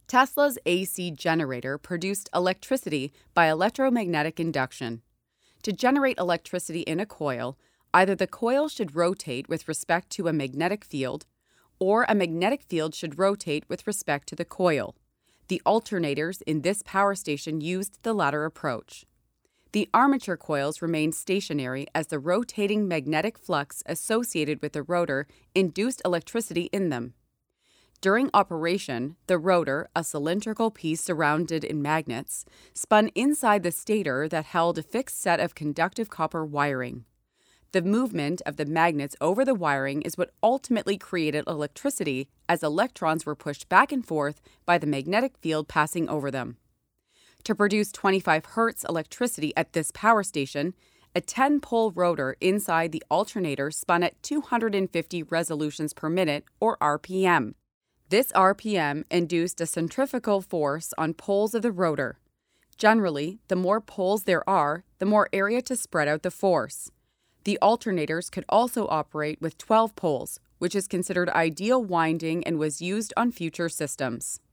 Tesla's AC generator produced electricity by electromagnetic induction. To generate electricity in a coil, either the coil should rotate with respect to a magnetic field, or a magnetic field should rotate with respect to the coil. The alternators in this power station used the latter approach. The armature coils remained stationary as the rotating magnetic flux associated with the rotor induced electricity in them. During operation, the rotor, a cylindrical piece surrounded in magnets, spun inside the stator that held a fixed set of conductive copper wiring. The movement of the magnets over the wiring is what ultimately created electricity as electrons were pushed back and forth by the magnetic field passing over them. To produce 25 Hz electricity at this power station, a 10-pole rotor inside the alternator spun at 250 revolutions per minute, or RPM. This RPM induced a centrifugal force on poles of the rotor. Generally, the more poles there are, the more area to spread out the force. The alternators could also operate with 12 poles, which is considered ideal winding and was used on future systems.